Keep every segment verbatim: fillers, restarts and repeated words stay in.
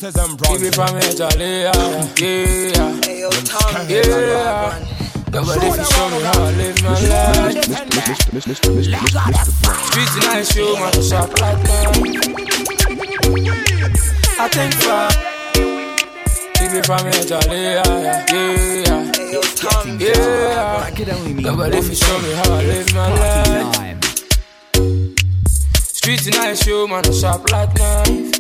Citizen Brown. Keep it from Italy, yeah, yeah. Hey, yo, Tom, Yeah. Nobody can show me how I live my life. Streets and I show my shop like mine. I think far. Keep it from Italy, yeah, yeah. Hey, yo, Tom, Yeah. Nobody can show me how I live my life. Streets and I show man a sharp like knife.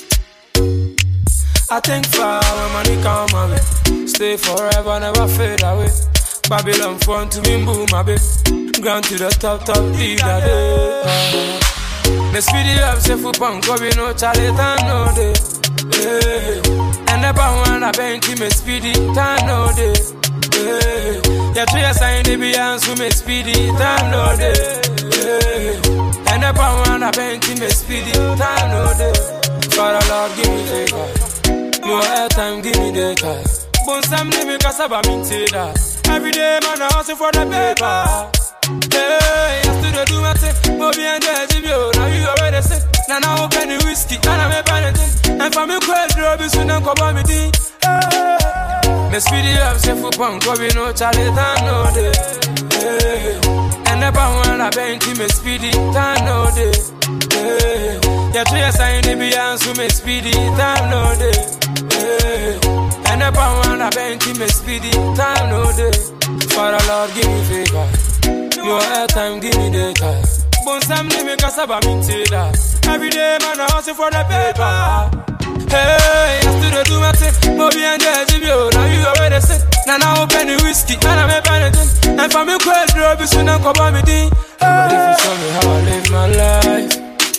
I think far when money come my way. Stay forever, never fade away. Babylon front to me, boom, my baby. Ground to the top, top, lead that day. Me speedy up, say for punk, go be no Charlie, time no day. And the pound when I bend to me speedy, time no day. Yeah, three sign the Beyonce so me speedy, time no day. And the pound when I bend to me speedy, time no day. Father Lord, give me favor. No airtime, give me data. Bon Sam living cause I'm in that. Every day man I hustle for the paper. Hey, I still do my thing. Bobby and Jazzy, now you already said. Now I open the whiskey, and I make anything. And for me, quite drop is soon and cover me tea. Me speedy up, say for punk, go be no Charlie, time no day. And the pound when I bend to me speedy, time no day. Yeah, three sign the Beyonce so me speedy, time no day. And the pound when I bend to me speedy, time no day. Father Lord, give me favor. No airtime, give me data. Bon Sam living cause I'm in that. Every day man I hustle for the paper. Hey, I still do my thing. Bobby and Jazzy, now you already said. Now I open the whiskey, and I make anything. And for me, quite drop is soon and cover me tea. Nobody can show me how I live my life.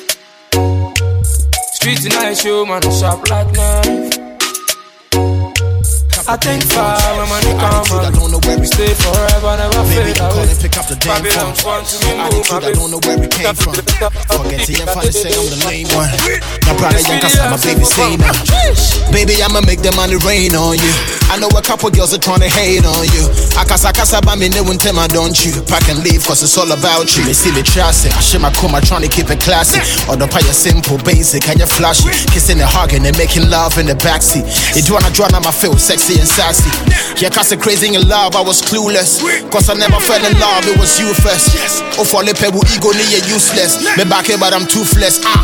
Streets and I show man a sharp like knife. I think far when money come I don't know where we stay forever, never Maybe fade you call away. and pick up the damn Babylon phone. want to me move, Attitude, I don't know where we came from. Forget it, I'm finna say I'm the lame one. My brother young cause my baby say now. Baby, I'ma make the money rain on you. I know a couple girls are trying to hate on you. Akasa kasa ba me ne won tema don't you. Pack and leave cause it's all about you. Me see me trust it. I shit my coma trying to keep it classy. Or the pie simple, basic, and you flashy. Kissing and hugging and making love in the backseat. You do wanna draw on my feel sexy and sassy. Yeah, cause I'm crazy in love, I was clueless. Cause I never fell in love, it was you first. Oh, for the pebble ego, near useless. Me back here, but I'm toothless. Ah.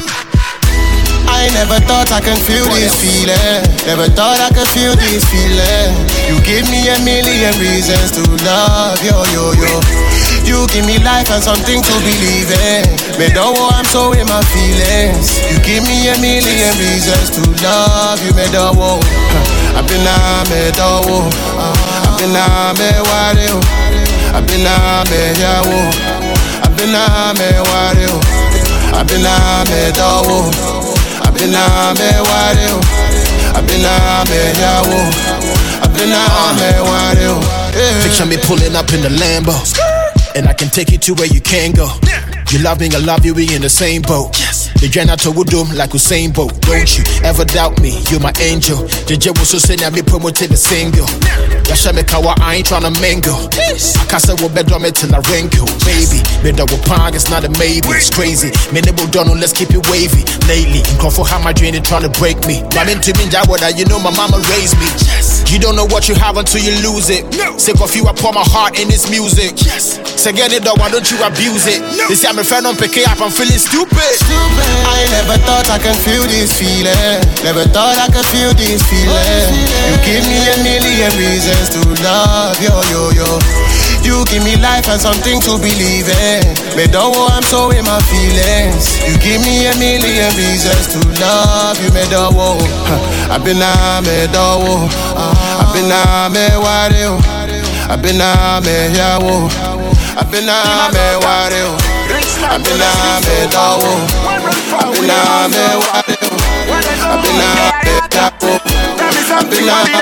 I never thought I could feel this feeling. Never thought I could feel this feeling. You give me a million reasons to love, yo, yo, yo. You give me life and something to believe in. Me don't want, I'm so in my feelings. You give me a million reasons to love you, me don't want. I've been a me don't want. I've been a me worry. I've been a me yawo. I've been a me worry. I've been a me don't want. I've been a me worry. I've been a me yawo. I've been a me worry. Picture me pulling up in the Lambo, and I can take you to where you can't go. You love me, I love you, we in the same boat. The janitor would do like Usain Bolt. Don't you ever doubt me, you're my angel. The J was so saying I be promoted the single. Yasha me kawa, I ain't tryna mingle. I can't say what better me till I wrinkle. Baby, me double pong, it's not a maybe. It's crazy, me nibble Donald, let's keep it wavy. Lately, in for how my dream they tryna break me. I'm into me, Jawada, you know my mama raised me. You don't know what you have until you lose it. Sick of you, I pour my heart in this music. So get it though, why don't you abuse it? This year my friend don't pick it up, I'm feeling stupid. Stupid. I never thought I could feel this feeling. Never thought I could feel this feeling. You give me a million reasons to love, yo, yo, yo. You give me life and something to believe in. Me don't want, I'm so in my feelings. You give me a million reasons to love you, me don't want. I've been a me don't want. I've been a me worry. I've been a me yawo. I've been a me worry. I've been a me don't want. I've been a me worry. I've been a me yawo. I've been a me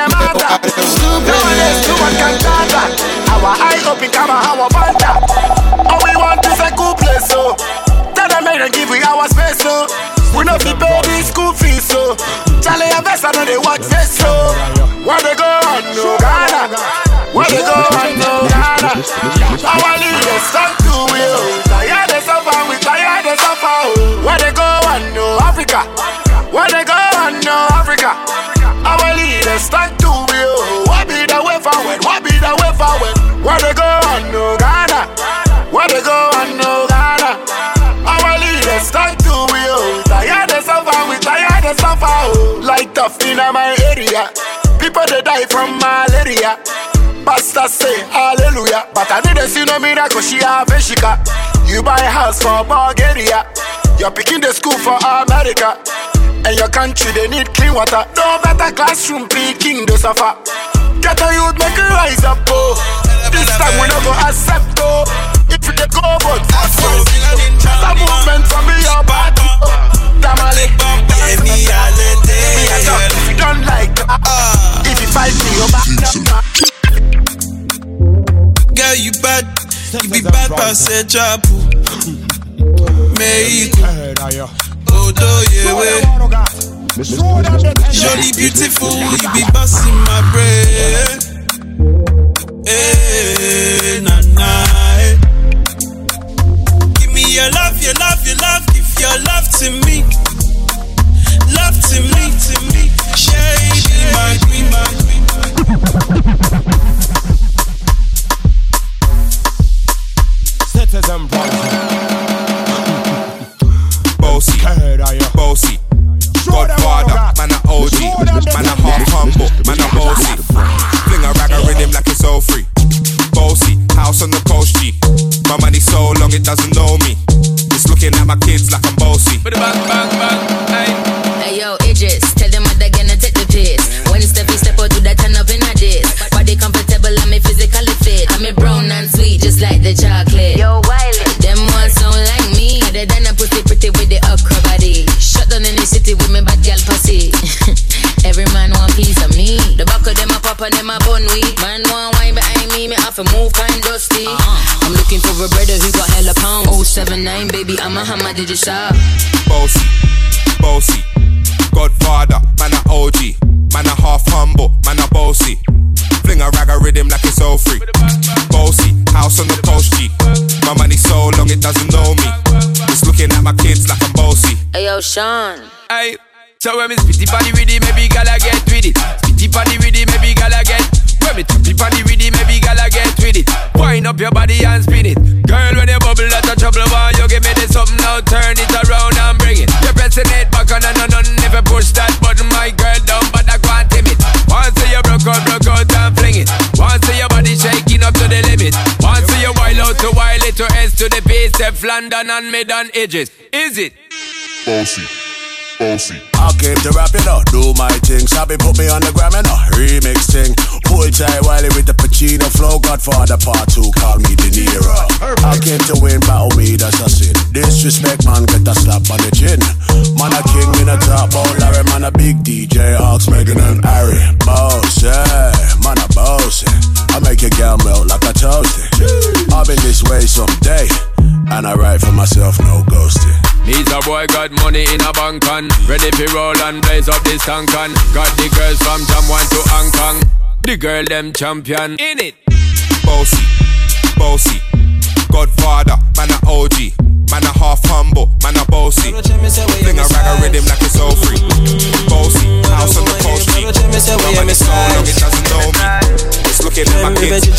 worry. Our eye up in camera, our banda. All we want is a cool place, so tell them make them give we our space, so we not be pay the school fees, so Charlie and Vesta know they watch face, so where they go on no Ghana, where they go on no Ghana. Our leaders talk to we, tired they suffer, we tired they suffer. Where they go on no Africa, where they go on no Africa. Where they go on no Ghana? Where they go on no Ghana? Our leaders talk to we oh. Tired of suffer, we tired of suffer oh. Like tough in my area. People they die from malaria. Pastor say hallelujah. But I didn't see no miracle, she have a shika. You buy a house for Bulgaria. You're picking the school for America. And your country they need clean water. No better classroom picking the suffer. Get a youth make it rise up oh. This time we not go accept oh. If you go but the movement from me your party Tamale me if you don't like that if you fight me your back. Girl you bad, you be bad pass a chapel. Mexico, Odo yewe. Jolly beautiful, you be busting my brain. Hey, nah, nah, hey. Give me your love, your love, your love. Give your love to me. Love to me, to me. Shady, my queen, my queen. Citizen Bossy, bossy. Godfather, man a O G. Man a half humble, man a bossy. Fling a rag a rhythm like it's all free. Bossy, house on the coast G. My money so long it doesn't know me. It's looking at my kids like I'm bossy. Bang, bang, bang, hey. Hey yo, Idris, tell them what they're gonna take the piss. When it's step, step out, do that turn up in a diss. Body comfortable, I'm a physically fit. I'm a brown and sweet, just like the chocolate. Yo, Wiley, them ones sound like me. They done a pussy pretty with the okra body. Shut down in the city with me bad girl pussy. Every man want piece of me. The back of them a pop and them a bun weed. Man want wine behind me, me have to move kind dusty. Uh-huh. I'm looking for a brother who got hella pound. oh seven nine, baby, I'm a hammer, did you shop? Bossy, bossy. Godfather, man a O G. Man a half humble, man a bossy. Fling a rag a rhythm like it's all free. Bossy, house on the coast G. My money so long it doesn't know me. It's looking at my kids like I'm bossy. Hey yo, Sean. Hey, so when me spitty body with it, maybe gala get with it. Spitty body with it, maybe gala get. When me tappy body with it, maybe gala get with it. Wind up your body and spin it. Girl, when you bubble, that's a trouble. Why you give me this something now? Turn it around and bring it. You're pressing it back on and on and never push that button, my girl, down, but I can't tame it. Once you broke out, broke out and fling it. Once your body shaking up to the limit. Once you wild out to wild it to S to the base, F London and mid and edges. Is it? Bossy, bossy. I came to rap it up, do my thing. Sabi put me on the gram and a remix thing. Pull tight Wiley with the Pacino flow. Godfather part two, call me De Niro. I came to win, battle me, that's a sin. Disrespect, man, get a slap on the chin. Man a king in a top, oh Larry, man a big D J, Ox, Megan and Harry. Boss, yeah, man a boss. I make your girl melt like a toasty. I've been this way someday, and I write for myself, no ghosting. Needs a boy got money in a bank on. Ready for roll and blaze up this tank on. Got the girls from Jamwan to Hong Kong. The girl them champion in it. Bossy, bossy. Godfather, man a O G. Man a half humble, man a bossy. Fling a rag a rhythm like it's all free. Bossy, house on the coast G. My money so long it doesn't know me. It's looking at my kids.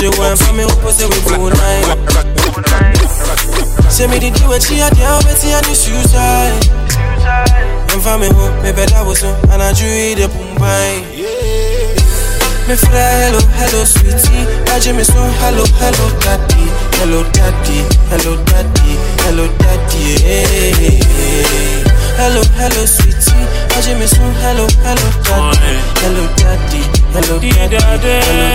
Say me did you what she had down, but she had the suicide. And for me home, me better was so, and I drew the pumpine. Me fly, hello, hello, sweetie. I just me so, hello, hello, daddy. Hello, daddy, hello, daddy, hello, daddy. Hey. Hello, hello, sweetie. I just me so, hello, hello, daddy. Hello, daddy, hello, daddy, hello,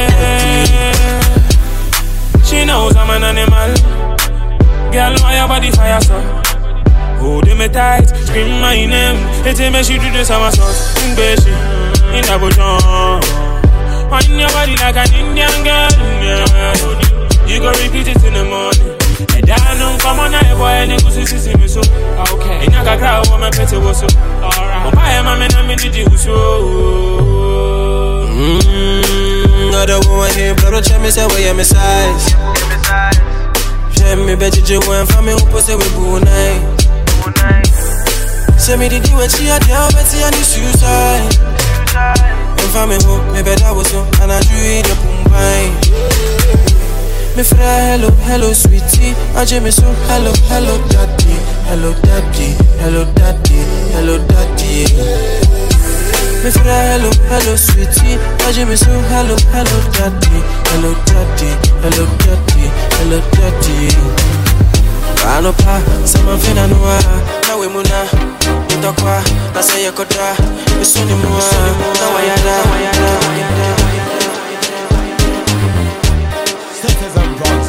daddy. She knows I'm an animal. Girl, why your body fire so? Hold me tight, scream my name. It's a mess you do the summer sauce. In Beshi, in the bush. Wind your body like an Indian girl, yeah. You go repeat it in the morning. And I don't come on, I boy, and you see see me so. Okay. In a crowd, I'm a petty was so. Alright. I am a man, I'm in the juice. Mmm, I don't want to hear, but check me say where you're my size. Check me, bet you went for me, who put say we go night. Say me, did you what she had, yeah, bet you on the suicide. And for me home, me better was so, and I drew the pumpine. Me fly hello, hello sweetie. I me so hello, hello daddy, hello daddy, hello daddy, hello daddy. Me fly hello, hello sweetie. I me so hello, hello daddy, hello daddy, hello daddy, hello daddy. Anopa, sama fina noa, na we muna, ndokwa, na say yakoda, misuni mua, na wayada, wayada, wayada. Citizen drugs.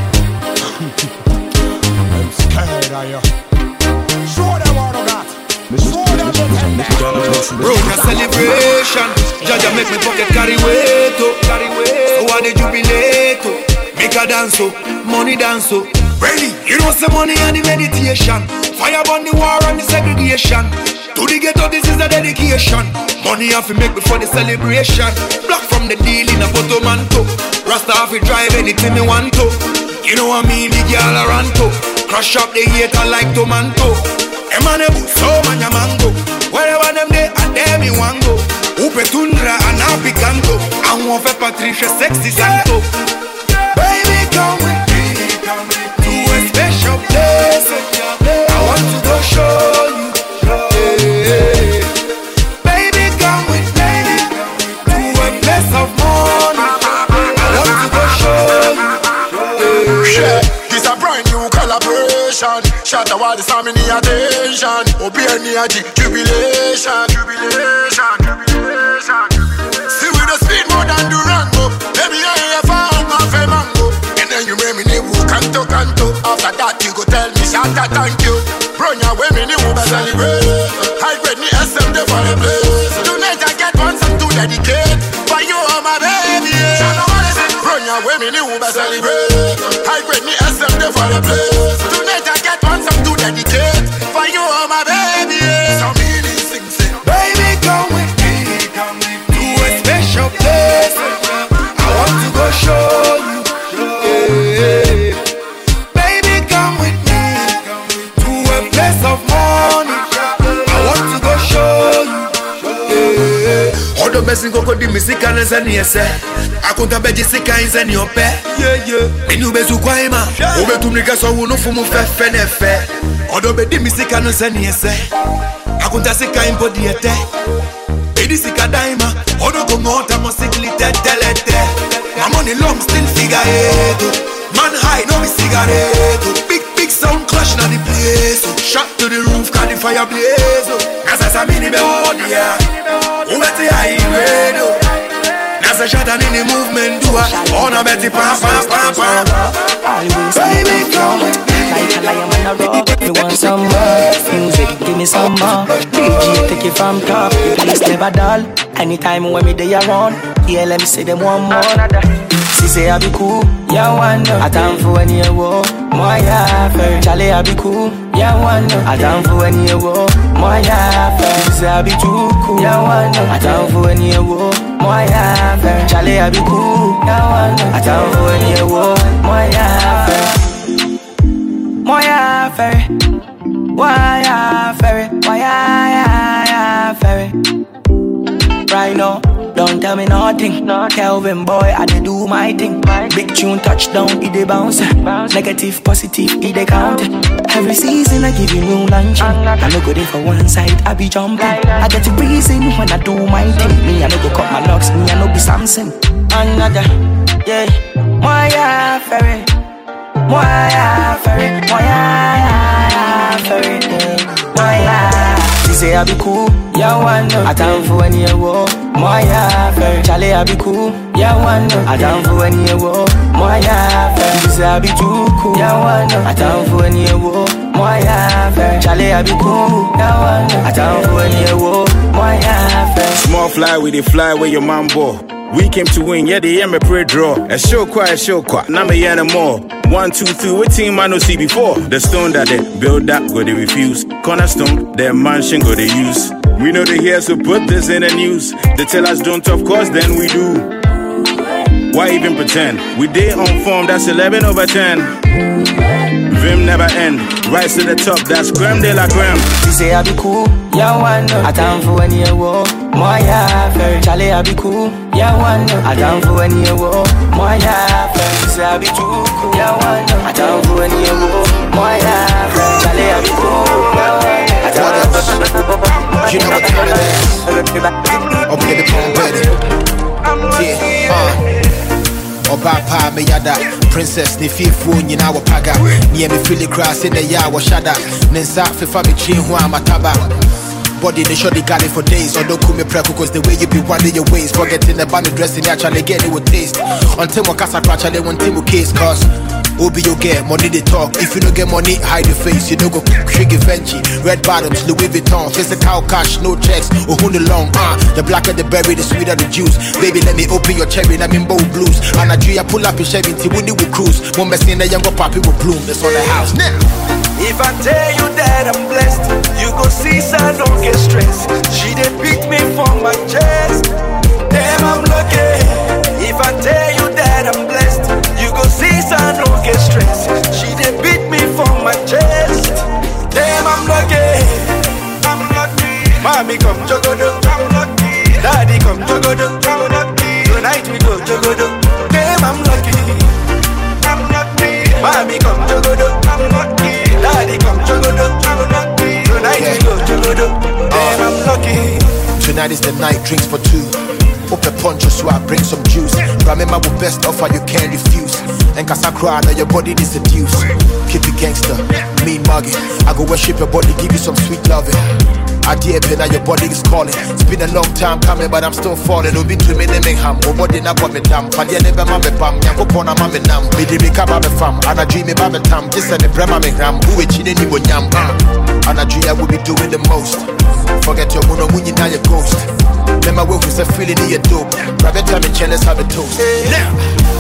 I'm scared of you. Show them all of that. Show them the Bro, a celebration. Jaja make me pocket carry weight, oh, carry weight. So why the jubilate, oh, make a dance, oh, money dance, oh. Ready, you know some money and the meditation. Fire on the war and the segregation. To the ghetto, this is a dedication. Money have to make before the celebration. Block from the deal in a photo manto. Rasta have to drive anything me want to. You know what I mean, the girl around to. Crush up the hater like tomato. Emanebu, so manya mango. Wherever them they and there me want go. Upe tundra and happy canto. I want for Patricia sexy santo. Baby, come with me. To a special place, I want to go show you. Yeah. Baby, come with me to a place of money. I want to go show you. Yeah. This a brand new collaboration. Shut the wall, some in the attention. Obi energy, jubilation, jubilation, jubilation. See we the speed more than Durango. Let me hear you found my mango. And then you make me new canto canto. After that you go tell me Shanta thank you. Run your way me new celebrate. High grade me S M day for the place. Tonight I get one song to dedicate. For you are my baby. Run your way me new celebrate. High grade me S M day for the place. Tonight I get one song to dedicate. For you are my baby. So me sing sing. Baby come with me to a special place. I want to go show you. Yeah. Baby come with me to a place of money. I want to go show you. Yeah. All the best in Coco di Missika and Zaniese. I couldn't have Jessica in Zan your pet. Yeah, yeah. And you bet to Quaima. Over to Nika so no for Mufa Fenefe. All the bed di Missika and Zaniese. I couldn't have Sika in Podiete. Baby Sika Daima. All the Gomota Mosiclite Telete. My money long still figure eight. Man high, no me cigarette. Big, big sound clash na the place. Shot to the roof, got the fire blaze. Nasa mini be on ya. Umeti high radio. Nasa shot and in the movement do a. On a betty pam pam pam pam. Baby come with me. Like a lion on a rock. You want some more music? Give me some more. D J take it from top. Please never dull. Anytime when me they around, yeah, let me say them one more. She say I be cool, yeah, one no. I time for any war, my yeah, fair. Charlie I be cool, yeah, one no. I time for any war, my yeah, fair. She say I be too cool, yeah, one no. I time for any war, my yeah, fair. Charlie I be cool, yeah, one no. I time for any war, my yeah, fair. My yeah, fair. Why yeah, fair? Why yeah, yeah, fair? Right now, don't tell me nothing. No. Kelvin boy, I dey do my thing. My big tune touchdown, it dey bounce. bounce. Negative, positive, it dey count. Every season I give you new lunch. I no go there for one side, I be jumping. I get a reason when I do my thing. Me, I no go cut my locks, me, I no be Samson. Another, yeah, my yeah, ferry. My yeah, ferry. My yeah, ferry. My yeah. She say I be cool, yeah, one no. I time for any war, my yeah, fair. Charlie I be cool, yeah, one no. I time for any war, my yeah, fair. She say I be too cool, yeah, one no. I time for any war, my yeah, fair. Charlie I be cool, yeah, one no. I time for any war, my yeah, fair. Small fly with the fly where your man bore. We came to win, yeah, they hear me pray draw. A show quiet, a show quiet, now me hear more. One, two, three, what team I no see before? The stone that they build up, go they refuse. Cornerstone, their mansion, go they use. We know they hear, so put this in the news. They tell us don't, of course, then we do. Why even pretend? We day on form, that's eleven over ten. Dream never end. Rise to the top, that's Gram de la Gram. You say I be cool, yeah, one. I down for any war. Moi, yeah, fair. Charlie, I be cool, yeah, one. I down for any war. Moi, yeah, fair. You say I be too cool, yeah, one. I down for any war. Moi, yeah, fair. Charlie, I be cool, yeah, one. I down for you know what time it is. Oh, baby, come ready. Yeah, uh. Oba pa me yada. Princess ni fifu nyina wa paga. Niye me feel grass in the ya wa shada. Nensa fifa me chin hu amataba. Body they sure they got it for days. Or don't call me preko cause the way you be winding your ways. Forgetting about the dressing actually get it with taste. Until my casa actually one team case cause Obi you get money they talk. If you don't get money, hide your face. You don't go Shiggy Fenty, red bottoms, Louis Vuitton, physical cash, no checks, or who the long uh, the blacker the berry, the sweeter the juice. Baby, let me open your cherry, let me bow blues. And I do ya pull up your Chevy, when you will cruise. One best in the younger poppy will bloom. That's on the house now. If I tell you that I'm blessed, you go see son, don't get stressed. She did beat me for my chest. Damn, I'm lucky. If I tell you that I'm blessed, you go see son, don't get stressed. She did beat me for my chest. Damn, I'm lucky. I'm lucky. Mommy come jogodo, I'm lucky. Daddy come jogodo, I'm lucky. Tonight we go jogodo. Damn, I'm lucky. I'm lucky. Mommy come jogodo, I'm lucky. Daddy come jogodo, I'm lucky. Tonight we go jogodo. Damn, I'm lucky. Tonight is the night, drinks for two. Open poncho so I bring some juice. Remember what best offer you can't refuse. And cause I cry now your body is seduce. Keep it gangster, mean muggy. I go worship your body, give you some sweet loving. I dear pen now your body is calling. It's been a long time coming but I'm still falling. Don't be dreaming in Mingham. Oh body na kwa me dam. Padia never mame pam. Yanko pona mame nam. Bidi bika babe fam. And I dream about tam. Just said the brema me gram. Who we chine ni bo nyam. And I dream I will be doing the most. Forget your mono when you now your ghost. Remember we was a feeling in your dope. Grab your time and chill, let's have a toast. Now,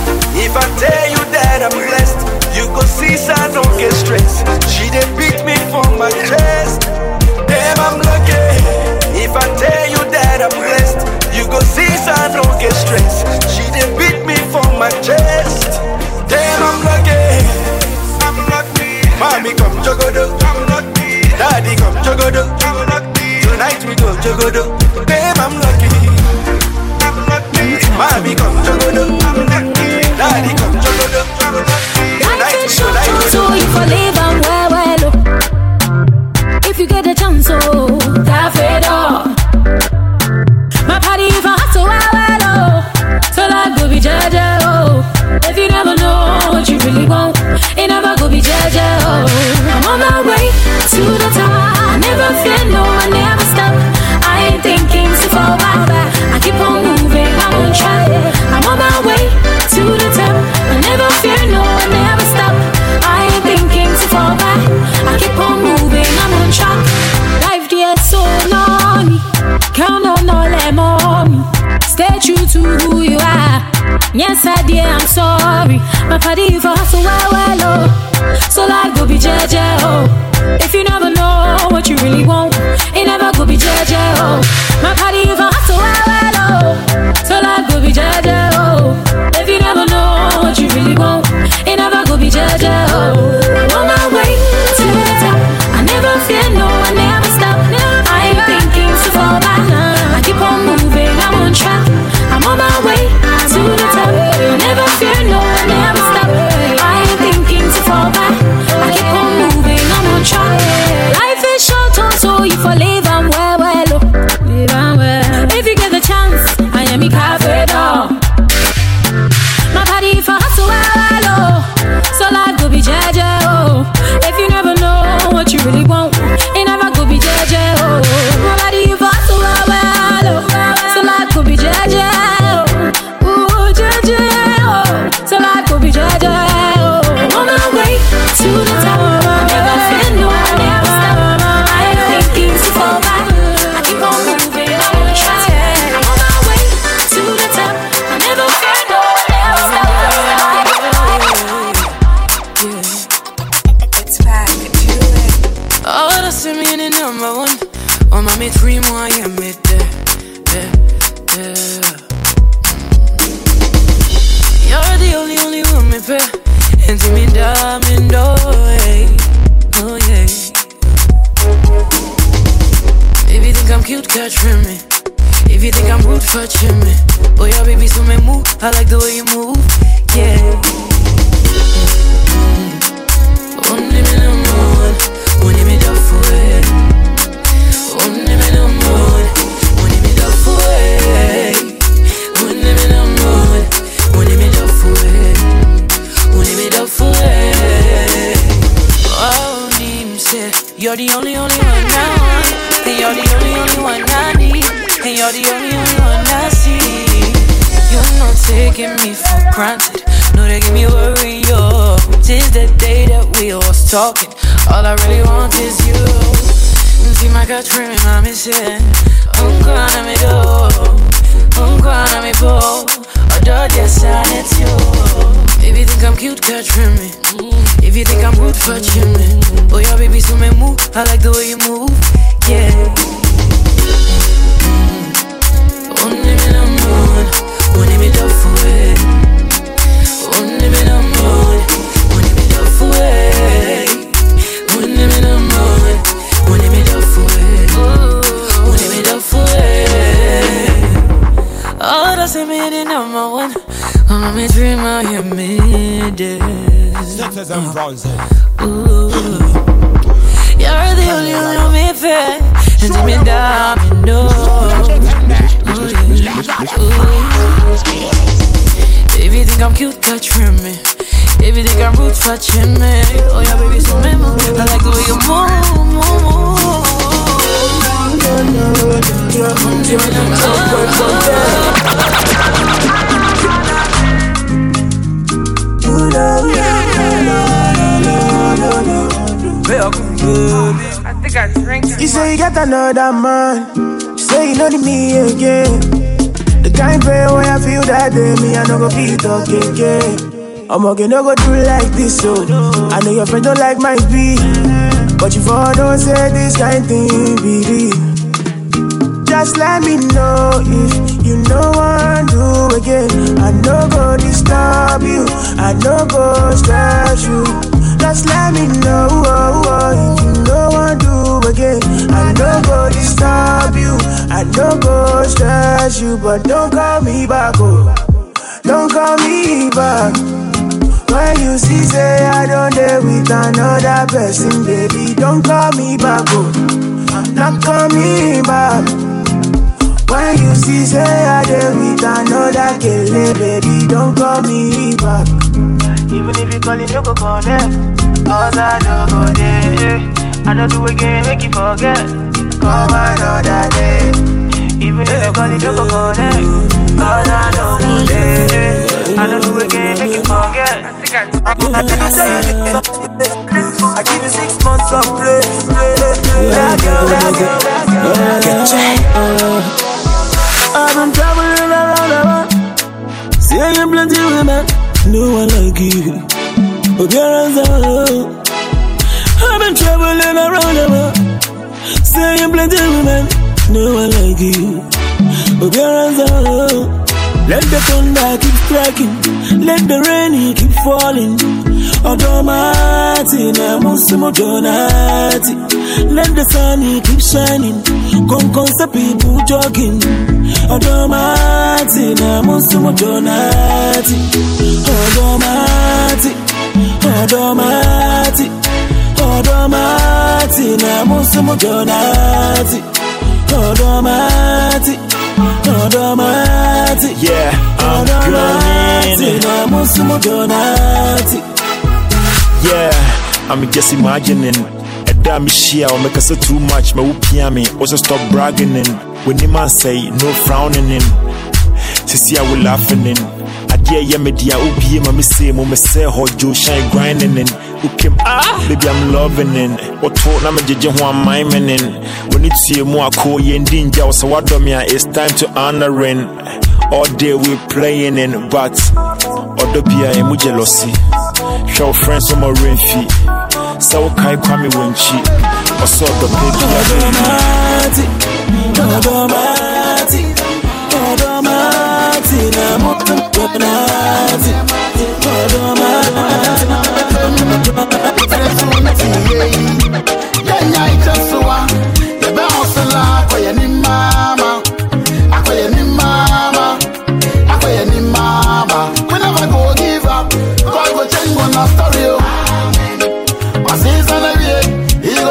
if I tell you that I'm blessed, you go see son, don't get stressed. She did beat me for my chest. Damn, I'm lucky. If I tell you that I'm blessed, you go see son, don't get stressed. She did beat me for my chest. Damn, I'm lucky. I'm lucky. Mommy come jogodo, I'm lucky. Daddy come jogodo, I'm lucky. Tonight we go jogodo. Damn, I'm lucky. I'm lucky. Mommy come jogodo, I'm lucky. Daddy come jogodo, I'm lucky. Tonight we go jogodo. So if I live and well, well, if you get a chance, oh, that's it all. My party if I have to well, well, oh, so like go be jaja, oh. If you never know what you really want, it never go be jaja, oh. I'm on my way to the top. I never fear no, I never stop. I ain't thinking to fall back. I keep on moving, I'm on track. I'm on my way to the top. I never fear no, I never stop. I ain't thinking to fall back. I keep on moving, I'm on track. Life gets so lonely. Count on all that mommy. Stay true to who you are. Yes, I did, I'm sorry. My party for hustle, well, well, oh. So life go be jaja, oh. If you never know what you really want, it never go be jaja, oh. My party for hustle, well, well, oh. So life go be jaja, oh. If you never know what you really want, it never go be jaja, oh. I'm on my way to the top. I never fear no, I never stop. I ain't thinking to fall back. I keep on moving, I'm on track. I'm on my way to the top. I never fear no, I never stop. I ain't thinking to fall back. I keep on moving, I'm on track. Life is short, oh, so if I live, I'm well, well, oh. Live I'm well. If you get the chance, I am a cafe dog. My body for hustle, well, well, oh. So life go be jaja, oh. If you never know what you really want, it never go be jaja, oh. My body for hustle, well, well, oh. So life go be jaja, oh. Ooh, jaja, oh. So life go be jaja, oh. I'm on my way to the top. I never feel no, I never stop. I ain't thinking to fall back. I keep on moving, I'm on track. I'm on my way to the top. I never feel no, I never stop. Yeah. It's back to it. Oh, that's me in the number one. Oh, my mate, free more, yeah, mate, there, there, there. You're the only, only one me pay. And to me, diamond, oh, hey. cute, catch me. If you think I'm rude, fetch me. Oh yeah, baby, so me move. I like the way you move, yeah. Only me no more, only me do for it. Only me no more, only me do for it. Only me no more, only me do for it. Only me do for it. Oh, Nim say you're the only, only one I want, and you're the only, only one I need, and you're the only, only one I see. You're not taking me for granted. No, they give me worry, yo. Since the day that we was talking, all I really want is you. See my gut dreaming, I'm missing. I'm gonna me do, I'm gonna me pull. I don't decide it's you. If you think I'm cute, catch me. If you think I'm rude, fetch me. Oh yeah, baby, so me move. I like the way you move, yeah. Only me no more, only me do for it. Only me no more, only me do for it. Only me no more, only me do for it. Only me do for it. Oh, that's a minute number one. I'm a dream of your middays. Ooh, you're the only one who me fair. And take me down, you know. If you think I'm cute, catch me. If you think I'm rude, fetch me. Oh yeah, baby, so me move. I like the way you move, move, move. I think I drank it. You say you got another man. You say you know the me again. The kind of way I feel that day, me I no go beat up again. I'm okay, no go do like this, so I know your friend don't like my beat, but you for don't say this kind thing, baby. Just let me know if you know what to do again. I no go disturb you, I no go stress you. Just let me know oh, oh, if you know what to do again. I no go disturb you, I no go stress you, but don't call me back, oh, don't call me back. When you see say I don't dare with another person, baby, don't call me back, oh, not call me back. When you see say I dare with another killer, baby, don't call me back. Even if you call it, you go connect. Cause I don't go there. I don't do again, make you forget. Come another day. Even if you call it, you go connect. Cause I don't go there. I don't do again, make you forget. I give you six months of play. That girl, that girl, that girl. I've been traveling around the world, seeing plenty women, no one like you. But you're I've been traveling around the world, seeing plenty women, no one like you. But you're let the thunder keep striking, let the rain keep falling. Automati na musimo donati. Let the sun keep shining, come concept people jogging. Automati na musimo donati. Automati, automati, automati na musimo donati. Automati, automati, yeah, I'm automati na musimo donati. Yeah, I'm just imagining a damn share or make us too much. My whoopie also stop bragging in. When the man say no frowning in, see I will laughing in. I dear ya media whoopie, my say, my say, how Joe shine grinding in. Who came ah, baby, I'm loving in. Or talk, I'm a judge who I'm miming in. When it's here, more cool, and danger, so what do me? It's time to honor in. All day we playing in, but other Pia and jealousy. Show friends on my rain feet. So kai kwame wenchi. Or so the baby. Automati, automati, automati, na automati, automati.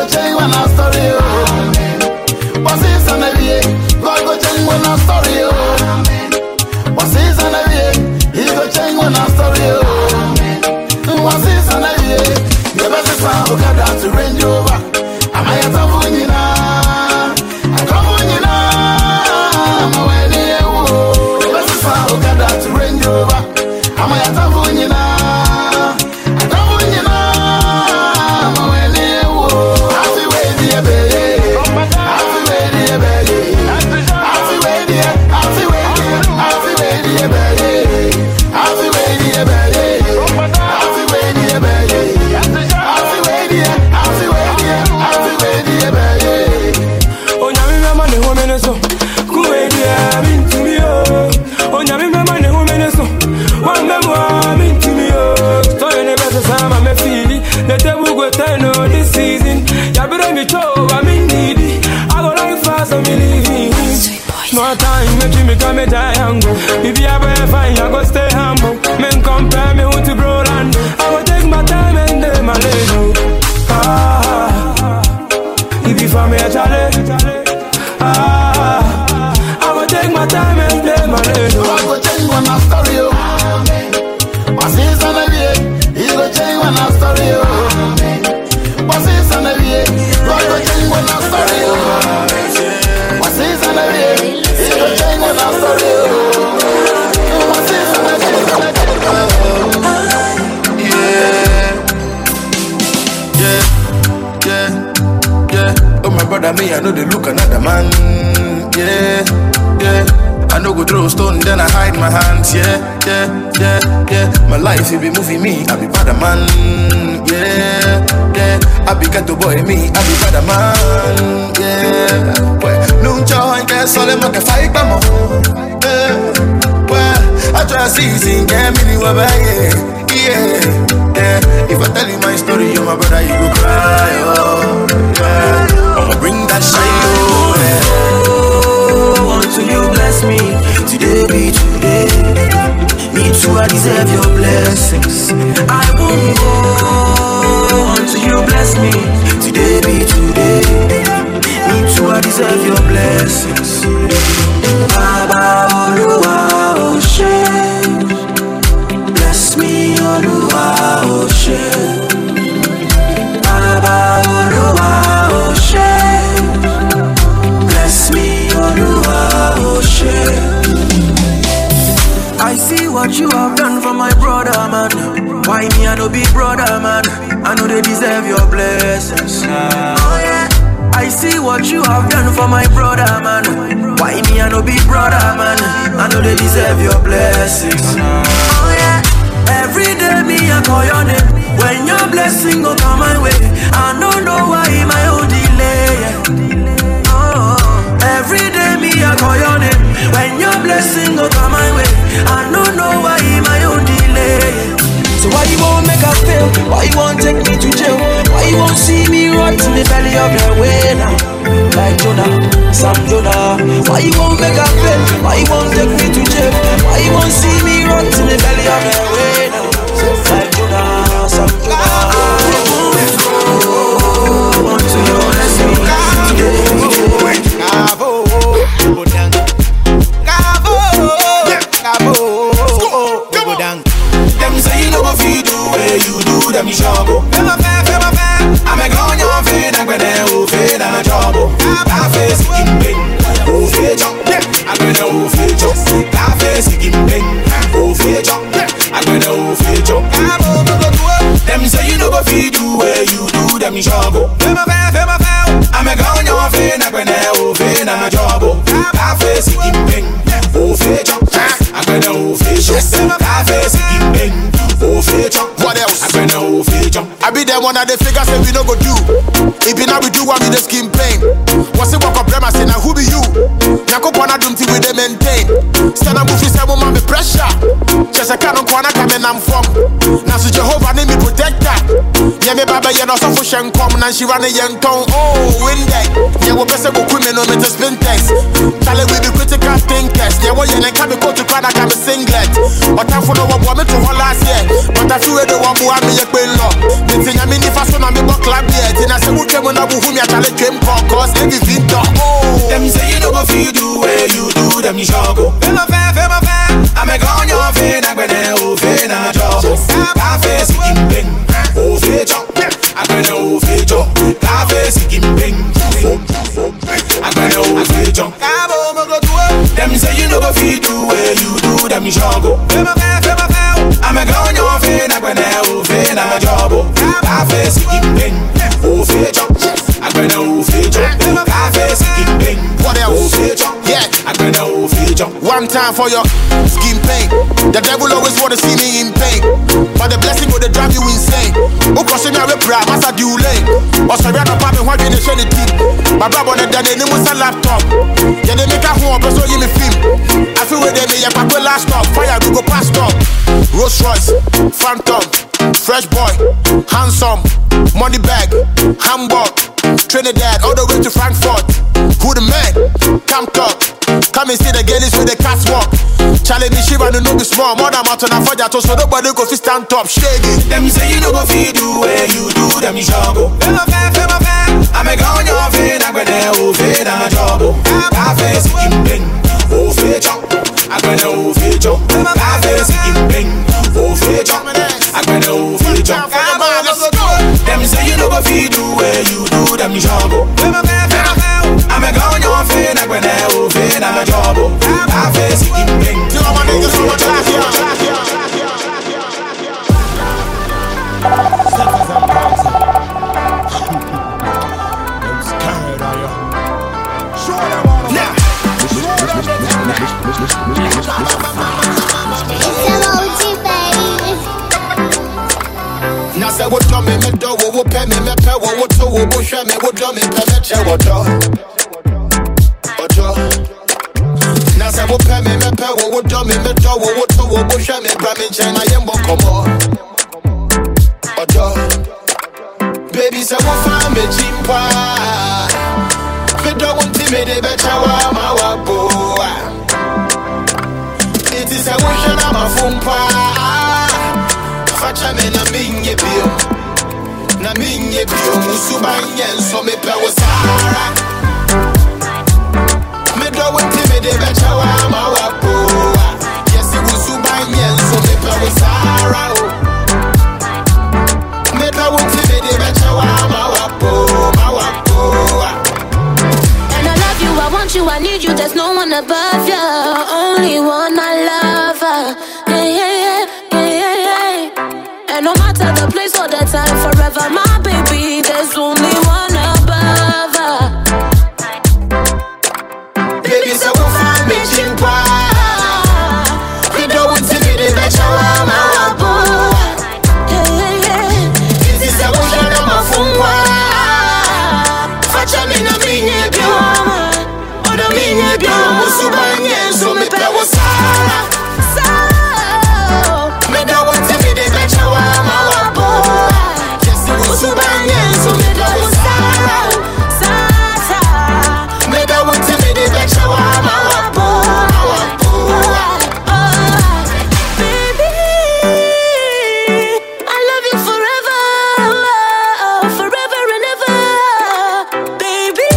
go change when I story you. What's this on the way? God go change when I story you. What's this on the way? He go change when I story you. What's this on the way? The best is how we got down to Range Rover. I'm a yata vunyina. I come vunyina. I'm a wendy ewo. The best is how we got down to Range Rover. I'm a yata vunyina. I come vunyina. I'm a wendy ewo. Happy way dear baby. Happy way dear baby. Happy way dear. Happy way dear. Happy way dear baby. Happy way dear baby. Happy way dear baby. Happy way dear. Happy way dear. Happy way dear baby. Oh, nyami mama ne homene so. Kuwe dear mintu mi oh. Oh, nyami mama ne homene so. Wanga mwa mintu mi oh. So you never say sama me feeli. The table go turn on this season. Ya bere mi cho I me needy. I go like fast and me leaving. More time make me come a triangle. If you ever find I go stay humble. Men compare me with the brother. I go take my time and do my little. Ah, if you find me a challenge. Ah, I go take my time and do my little. I go change when I story you. What's this on the way? He go change when I story you. What's this on the way? God go change when I story you. What's this on the way? He go change when I story you. What's this on the way? Yeah, yeah, yeah, yeah. Oh my brother, me I know they look another man. Yeah, yeah. I no go throw stone, then I hide my hands. Yeah, yeah, yeah, yeah. My life, you be moving me, I be bad man. Yeah, yeah. I be ghetto boy, me, I be bad man. Yeah. Well, no joy, guess all them can fight, come on. Yeah. Well, I try to see, sing, get me, yeah, yeah, yeah. If I tell you my story, you my brother, you go cry, oh, yeah. I'ma bring that shine, oh, yeah. Until you bless me, today be today. Me too, I deserve your blessings. I won't go until you bless me, today be today. Me too, I deserve your blessings. Baba Oluwa Oshe, bless me Oluwa Oshe. Baba Oluwa Oshe, bless me Oluwa Oshe. I see what you have done for my brother, man. Why me, I no be brother, man? I know they deserve your blessings. Oh yeah. I see what you have done for my brother, man. Why me, I no be brother, man? I know they deserve your blessings. Oh yeah. Every day me, I call your name. When your blessing go come my way, I don't know why my own delay. Oh, every day me, I call your name. When your blessing go come my way, I don't know why my own delay. So why you won't make us fail? Why you won't take me to jail? Why you won't see me rot in the belly of your way now? Like Jonah, Sam Jonah. Why you won't make us fail? Why you won't take me to jail? Why you won't see me rot in the belly of your way now? Like Jonah, Sam Jonah. Oh, until you bless me today. Bravo, bravo, bravo. Them say you know what you do, where you do them trouble. Feel my fair, feel my fair. I'm a gone your feet, I'm gonna go feed I'm a trouble. I face in pain, oh fear jump. I'm gonna go feed jump. I face in pain, oh fear jump. I'm gonna go feed jump. Them say you know what you do, where you do them trouble. Feel my fair, feel my fair. I'm a gone your feet, I'm gonna go feed I'm a trouble. I face in pain, oh fear jump. I'm gonna go feed jump. I face in pain. What else? I been no feature. I be there one of the figures say we no go do. If you now we do one with the skin pain. What's the work of them? I say now who be you? Nyako pona dumti with them maintain. Stand up movie say woman be pressure. Just a canon corner coming I'm from. Now so Jehovah name me protector. Yeah, me baba, you know, so for shen come, and she ran a young tongue. Oh, win day. Yeah, we're best of women on me to spin text. Tell it with the critical thinkers. Yeah, well, you can't be called to cry, I can't be singlet. But I follow what woman to hold last year. But I feel the one who had me a queen law. The thing I mean, if I saw my book club yet, and I said, who came when I who me a challenge dream call, cause every video. Oh, them say you know what you do, where you do, them you shall go. Feel my fair, feel my fair. I'm a gone your vein, I'm gonna open a job. Cafe, skin bing, over job. I'm gonna over job. Cafe, skin bing, I'm gonna over job. Them say you know what you do, where you do, them you shall go. Feel my fair, feel my fair. I'm a gone your vein, I'm gonna open a job. Cafe, skin bing, over job. I'm gonna over job. Cafe, skin bing. What else? Yeah, I'm gonna over job. One time for your skin pain. The devil always wanna see me in pain, but the blessing will drive you insane. Who crossing me with pride, must I do lane? Or sorry, I'm not popping what you share the team. My brother on the day, they was a laptop. Yeah, they make a home, but so you me film. I feel where they make a paper last stop. Fire, we go past up. Rolls Royce, Phantom, Fresh Boy, Handsome, Money Bag, Hamburg, Trinidad, all the way to Frankfurt. Who the man? Come talk. Come and see the girls with the catwalk. Charlie me shiva no no be small. More than mountain and fire so nobody go fi stand top. Shaggy. Them say you no go fi do where you do. Them you shall go. Feel my fair, feel my fair. I'm a gone your vein. I'm gonna over a job. Cafe skin bing, over job. I'm gonna over job. Cafe skin bing, over job. I'm gonna over job. Them say you no go fi do where you do. Them you shall go. Feel my fair, feel my fair. I'm a gone your vein. I'm gonna over a job. Cafe skin bing. You know my niggas from a track here. Suckers and party. Them scared of you. Show them all. Now. Show them the Now say what do me me do, what pay me me pay, what to what show me what do me pay me che what do, what do. Now say what pay me me pay, what do me me do, what to what show me pay me che na yembo komo, what do. Baby say what find me chimpa, me do want me de becha wa ma wa bo. It is a wish and I'm a fumpa. Facha me na minye bio, na minye bio musubanye so me pe wo sara. Me do wenti me de becha wa ma wa po. Yes musubanye so me pe wo sara. Me do wenti me de becha wa ma wa po, ma wa po. And I love you, I want you, I need you. There's no one above you, only one I love. Yeah, yeah, yeah. And no matter the place or the time, forever my baby, there's only one above her. Baby, so we'll find me chimpa. We don't want to be the better one, my boy. Yeah, yeah, yeah. This is a ocean of my fumwa. Facha me na minye bio. Oda minye bio. Musubanye, so me pe wo sara. Me don't want to be the better one, my boy. Yes, musubanye, so me pe wo sara. Me don't want to be the better one, my boy, my boy. Baby, I love you forever, forever and ever. Baby,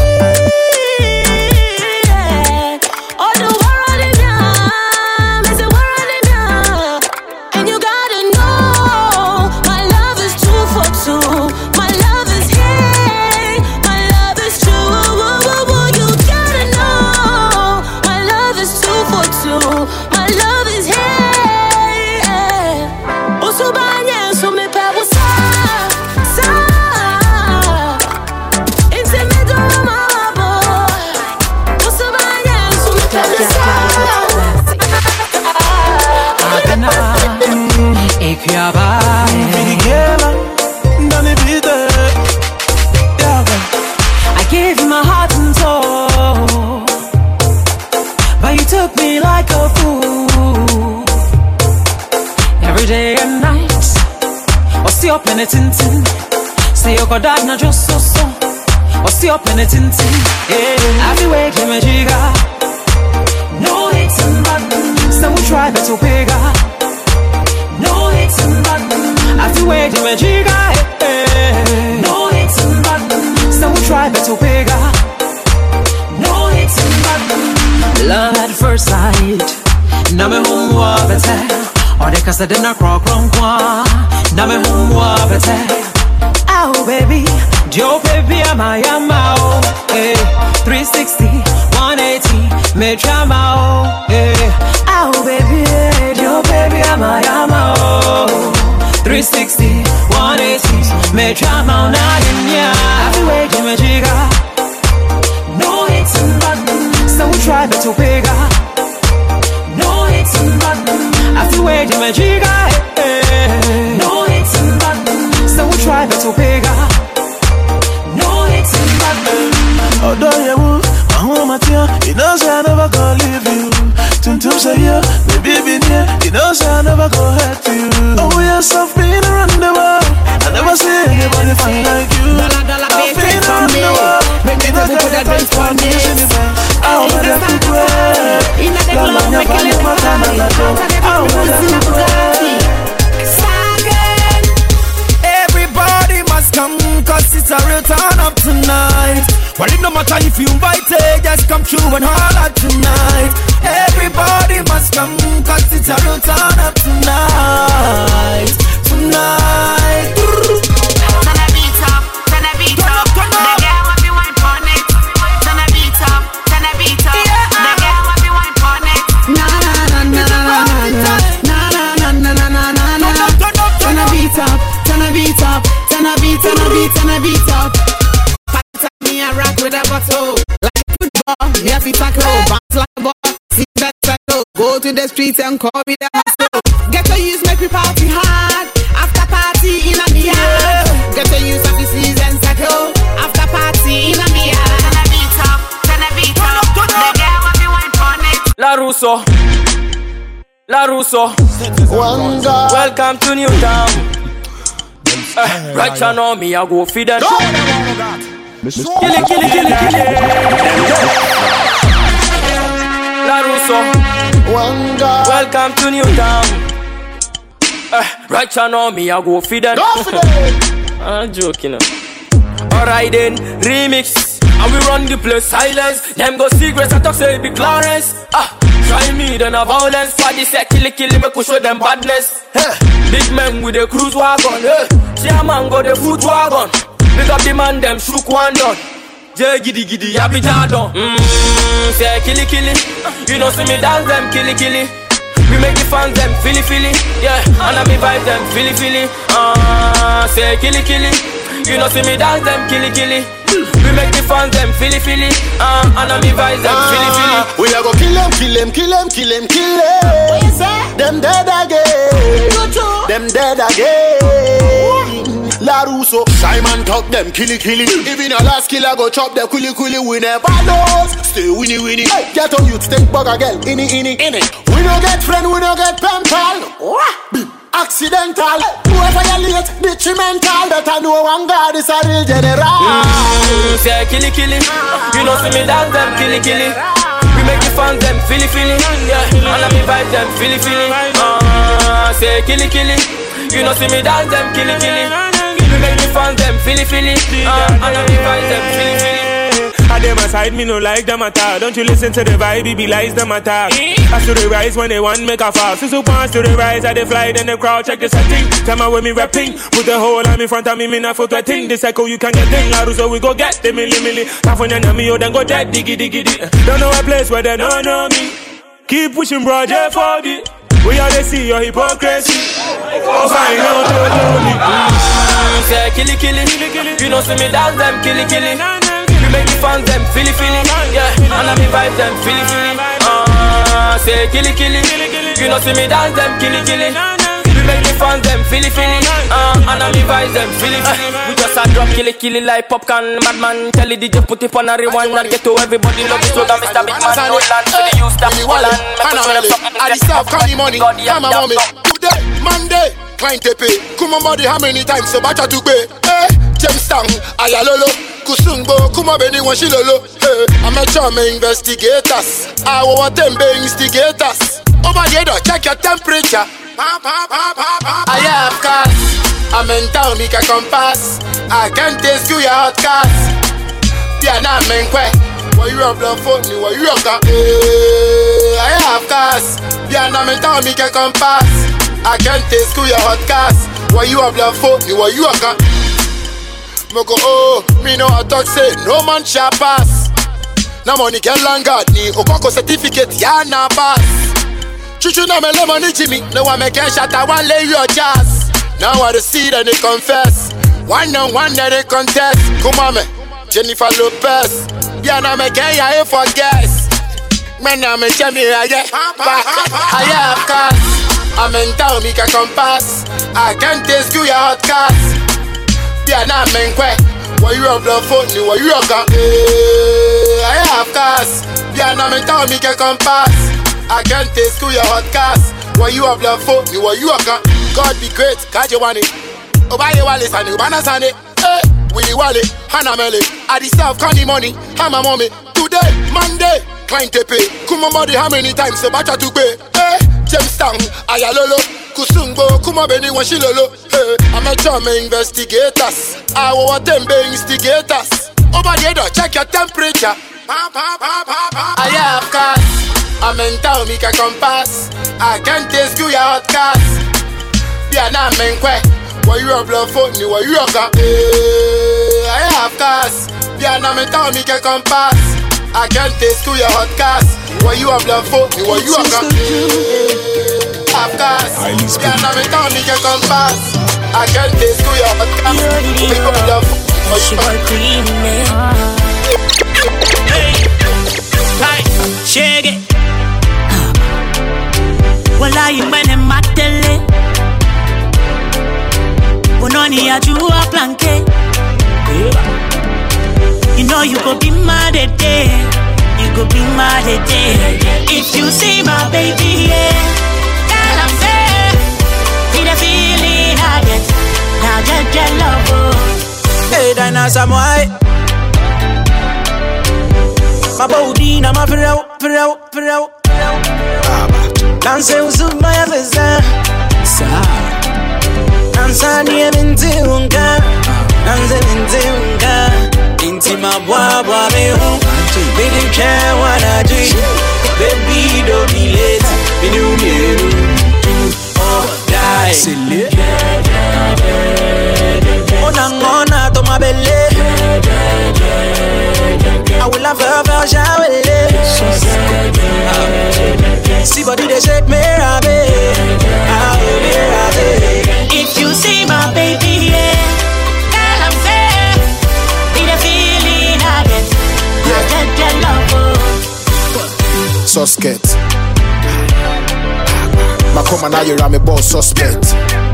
all the world in ya, is the world in ya. And you gotta know, my love is two for two. My love is here, my love is true. You gotta know, my love is two for two. My love is here. Usubanye so me pe wo sa sa. Intimido my boy. Usubanye so me pe wo sa. Ik ja bij I gave you my heart and soul, but you took me like a fool. Every day and night, or see up in a tintin. See you got that, not just so so. Or see up in it in tea. Yeah, every way, give me jigga. No hits and buttons. So we try better bigger. No hits and buttons. Every way, give me jigga. Yeah. No hits and buttons. So we try better bigger. No hits and buttons. Love at first sight. Now me home wa better. Or they cast it in a crock wrong qua. Now me home wa better. Oh baby, Joe baby I'm a yamao. Hey, three sixty, one eighty, me chamao. Hey, oh baby, Joe baby I'm a yamao. three sixty, one eighty, me chamao na nya. Every way to me jigga. No hits and buttons, so we try better bigger. No hits and buttons, every way to me jigga. Hey, no hits and buttons, so we try better bigger. No hits and buttons. Oh, don't you move? My home at you. You know, say I never gonna leave you. Tum tum say yeah, baby been here. You know, say I never gonna hurt you. Oh, yes, I've been around the world. I never see anybody fine like you. I've been around the world. Make me not put that dance for me. I'll be there to pray. Love on your body, my time, and I go. I'll be there to pray. Everybody must come, cause it's a real turn up tonight. Well, it no matter if you invited, just come through and holler tonight. Everybody must come, cause it's a real turn up tonight. Tonight. Turn a beat up, turn a beat up. The girl want me wine pon it. Turn a beat up, turn a beat up. The girl want me wine pon it. Na na na na na na na na na na na na na. Turn a beat up, turn a beat up, turn a beat, turn a beat, turn a beat up. Me a rock with a bottle, like football. Me a fit tackle, bounce like a ball. See that cycle, go to the streets and call me the hustle. Get to use make me party hard. After party in a me yard. Get to use of the season cycle. After party in a me yard. Turn a beat up, turn a beat up. The girl want me wine pon it. La Russo, La Russo. Welcome to Newtown. Uh, right you know me, I go feed that. Kill it, kill it, kill it, kill it. La Russo. Welcome to Newtown. Uh, right you know me, I go feed that. I'm joking. Alright then, remix. And we run the place silence. Them go secrets, I talk say it be Clarence. Ah, try me then a violence. For this say kill it, kill it, make we show them badness. Hey, big men with the cruise wagon. Hey, see a man go the foot wagon. Pick up the man, them shook one done. Jay giddy giddy, happy jadon. Mmm, say killy killy. You know see me dance them killy killy. We make the fans them feely feely. Yeah, and I me vibe them feely feely. Ah, uh, say killy killy. You know see me dance them killy killy. We make the fans them feely feely. Ah, uh, and I me vibe them feely feely. We a go kill them, kill them, kill them, kill them, kill them. What you say? Them dead again. Them dead again. La Russo, Simon talk them killy killy. Even a last killer go chop the quilly quilly. We never lose, stay winnie winnie. Hey, get on youth, take bugger girl, inny inny inny. We no get friend, we no get pen pal. Accidental, whoever you late, detrimental. Better know one God is a real general. Mm, say killy killy. You know see me dance them killy killy. We make the fans them feely feely. Yeah, and I me vibe them feely feely. Ah, say killy killy. You know see me dance them killy killy. We make the fans them feely feely. Uh, and I divide them feely feely. I them aside, me no like them at all. Don't you listen to the vibe, it be lies them attack. As to the rise when they want make a fall. So so pass to the rise, I they fly, then the crowd check the setting. Tell me when me rapping, put the whole arm in front of me, me not photo thing. This echo you can get thing, La Russo we go get the milli milli. California na me, oh then go dead, diggy diggy diggy. Don't know a place where they don't know me. Keep pushing Roger for the. We are they see your hypocrisy. Oh, find out to do me. Mm, say killy killy. You know see me dance them killy killy. We make the fans them feely feely. Yeah, and I me vibe them feely feely. Ah, say killy killy. You know see me dance them killy killy. We make the fans them feely feely. Ah, and I me vibe them feely feely. We just a drop killy killy like popcorn. Madman tell the D J put it on a rewind and get to everybody love it. So that Mister Big Man no land to the youth that Holland. Make us show them something. I deserve candy money. I'm a mommy. Today, Monday, client to pay. Come on, body, how many times so bacha to pay? Eh? Jamestown, Ayalolo, Kusungbo, Kumabeni, Washilolo. Hey, I'm a charm investigators. I want them be instigators. Over here, check your temperature. I have cars. I'm in town, make a compass. I can't taste you, your hot cars. Yeah, nah, man, quack. Why you have love for me? Why you have got? I have cars. Yeah, nah, man, town, make a compass. I can't taste you, your hot cars. Why you have love for me? Why you have got? Moko, oh, me know I talk say no man shall pass. No money can longer ni Okoko certificate, yeah, nah, pass. Chuchu na me lemon Jimmy. No one make a shot, I want lay your jazz. Now I see that they confess. One on one that they contest. Come on me, Jennifer Lopez. Yeah, now make a yeah for guess. Man, I'm a Jimmy, I have cars. I'm in town, make a compass. I can't taste you, your hot cars. Yeah, now man, quack. Why you have love for me? Why you have got? I have cars. Yeah, now in town, make a compass. I can't taste you, your hot cars. Why you have love for me? Why you have got? God be great, God you want it. Obaye wale sani, ubana sani. Hey, Willy Wale, Hannah Mele. I deserve candy money, Hama mommy. Today, Monday, client to pay. Kuma money, how many times the bacha to pay? Hey, Jamestown, Ayalolo, Kusungbo, Kuma Beni Washilolo. Hey, I'm a charm investigators. I want them be instigators. Over here, check your temperature. I have cars. I'm in town, make a compass. I can't taste you, your hot cars. Yeah, nah, man, quack. Why you have love for me? Why you have got? I have cars. Yeah, nah, in town, make a compass. I can't taste you, your hot cars. Why you have love for me? Why you have got? Have cars. Yeah, nah, in town, make a compass. I can't taste you, your hot cars. Why you have love for me? Why you have got? Hey, hey, shake it. Wala imene matele Bononi ajua planke You know you go be mad at day You go be mad at day If you see my baby, yeah Girl, I'm there See the feeling I get Now get get love, oh Hey, Dinah, Samoy My body, now my friend, friend, friend Danse uzuma ya veza Dansa niye minti unga Danse minti unga Inti mabwabwa mehu Bidi kya wanaji Baby don't be late Binu miru Oh die Ona ngona to mabele I will have her for shawele See body they shake me rabe If you see my baby, yeah Girl, I'm there Be the feeling I get I get that love Suspect Makoma na you're a boss suspect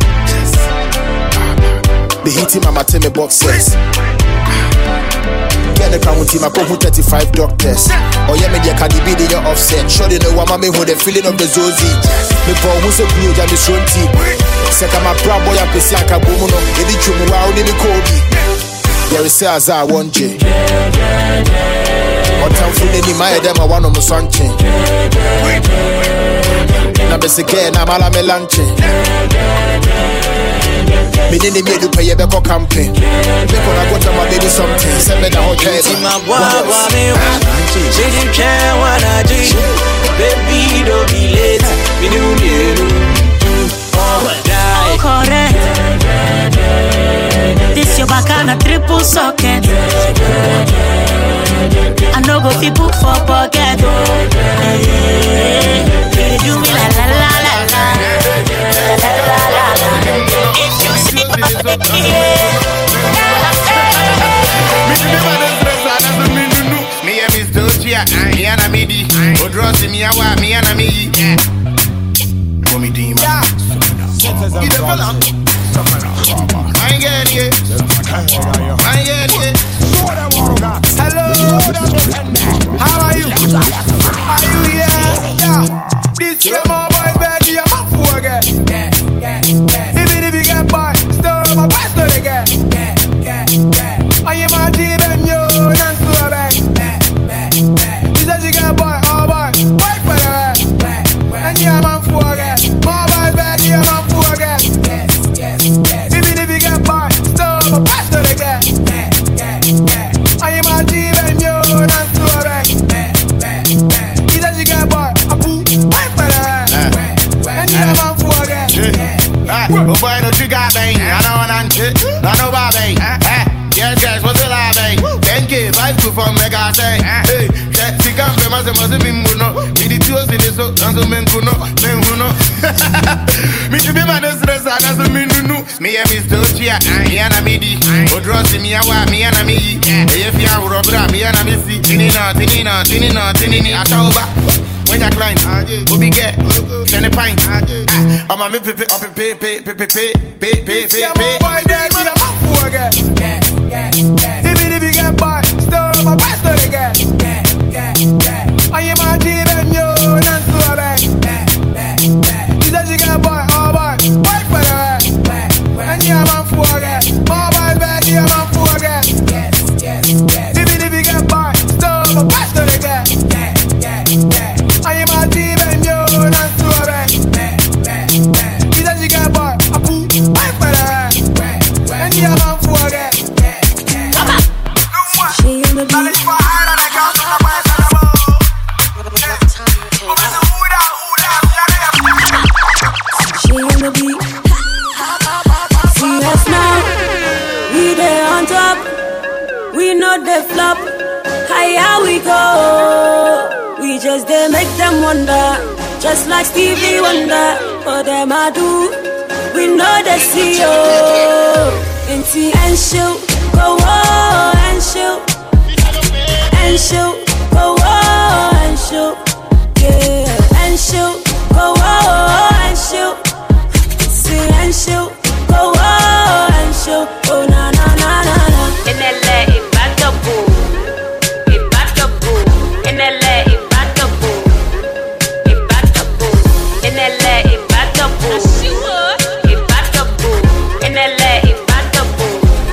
Be hitting my mateme boxes Get the crown team, I put thirty-five doctors. Oh yeah, me dia Cardi B in your offset. Sure they know what me who the feeling of the Zozi. Me boy who's a blue jam is runty. Seka my proud boy and pesi anka bomuno. Edi chumu wa uni mi kobi. There is a za one J. Otam fune ni my dem a one of my sanche. Na be seke na mala me lanche. Me didn't me do pay a beco campaign. Me gonna go to my baby something. Send me the hotel. See my wawa me She didn't care what I do. Baby don't be late. Me do me Oh die Correct This your back on a triple socket I no go fi book for pocket You do me la la la la la La la la la If you see my baby, Me and Miss Doja, me and Amidi. Odrosi me awa, me and Amidi. Go me team. Get the fella. I get it. I get it. Hello. How are you? Are you here? Yeah. This is my boy, baby. I'm up for again. If it if you get boy, stir my best again. life to form mega say. Hey, that chicken famous must be muno. Me the two in the so and so men kuno, men huno. Me to be my stress and as me nunu. Me and Miss Dochia, me and Amidi. Odrosi me awa, me and Ami. If you are Robra, me and Amisi. Tinina, tinina, tinina, tinini, Atauba. When you climb, we'll be get, send a pint. I'm a me pay, pay, pay, pay, pay, pay, pay, pay, pay, pay. Boy, dead, me a fool again. If it if you get by, stir up my pastor again. I am a team and you, and so back. She said she got boy, oh boy, fight for her. And you a man fool again. Mobile bag, you a man fool again. If it if you get by, stir up my pastor again. I am a team and you not so bad. She said she got boy, a poo, I for her. And you have a fool again. She in the beat. She in the beat. See us now. We there on top. We know the flop. Higher we go. We just they make them wonder, just like Stevie Wonder. For them I do, we know they see you. Inti and shoot, go on and shoot, and shoot, go on and shoot, yeah, and shoot, go on and shoot, see and shoot, go on and shoot, oh na na na na na. In L A, it's back to boo, it's back to boo. In L A. In L A, it's back to boo. It's back to boo. In L A, it's back to boo.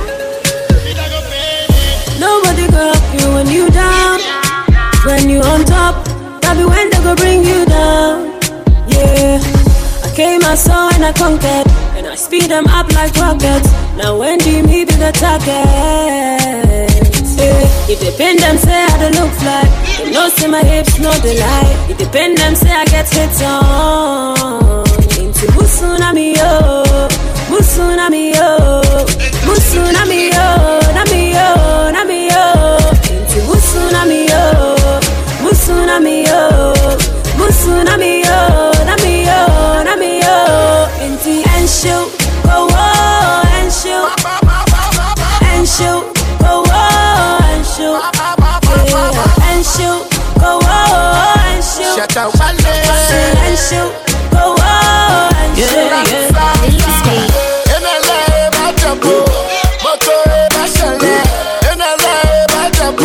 Nobody go help you when you down. When you on top, that be when they go bring you down. Yeah, I came, I saw and I conquered, and I speed them up like rockets. Now when do you meet the target? Yeah, it depend them say how they look like. They know say my hips no they lie. It depend them say I get hits on. Into Musunami yo, Musunami yo, Musunami yo, Nami yo, Nami yo. Into Musunami yo, Musunami yo, Musunami yo, Nami yo, Nami yo. Into and shoot, go on and shoot, and shoot, go on and shoot, yeah, and shoot, go on and shoot, shut up, and shoot, go on and shoot, yeah, yeah. In L A, Bajabu, Moto, Bashale. In L A, Bajabu,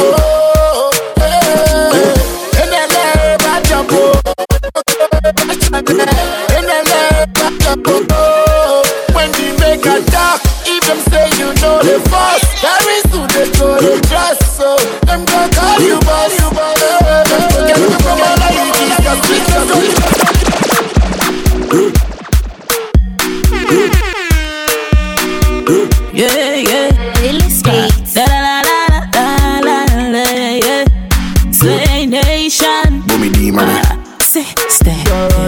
in L A, Bajabu, in L A, Bajabu. When we make a talk, if them say you know the first, there is who they go to trust. So them gonna call you boss, you boss. Get me from all of these, just switch us on. Yeah, yeah. Da da da da da da da, yeah. Say nation. Boomy D, man. Say, stay.